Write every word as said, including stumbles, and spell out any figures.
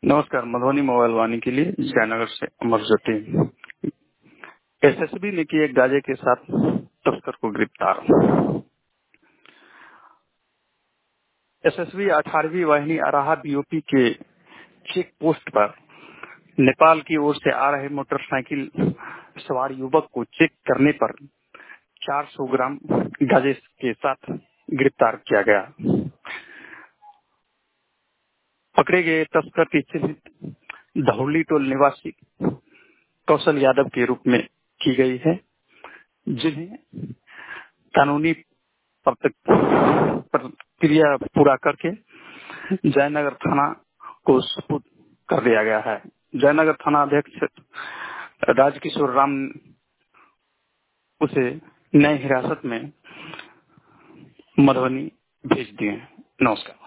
नमस्कार। मधुबनी मोबाइल वाणी के लिए जयनगर से अमर ज्योति। एसएसबी ने किए गांजे के साथ तस्कर को गिरफ्तार। एसएसबी अठारहवीं वाहिनी अराहा बीओपी के चेक पोस्ट पर नेपाल की ओर से आ रहे मोटरसाइकिल सवार युवक को चेक करने पर चार सौ ग्राम गांजे के साथ गिरफ्तार किया गया। पकड़े गए तस्कर की चिन्हित धौली टोल निवासी कौशल यादव के रूप में की गई है, जिन्हें कानूनी प्रक्रिया पूरा करके जयनगर थाना को सुपुर्द कर दिया गया है। जयनगर थाना अध्यक्ष राजकिशोर राम उसे न्यायिक हिरासत में मधुबनी भेज दिए। नमस्कार।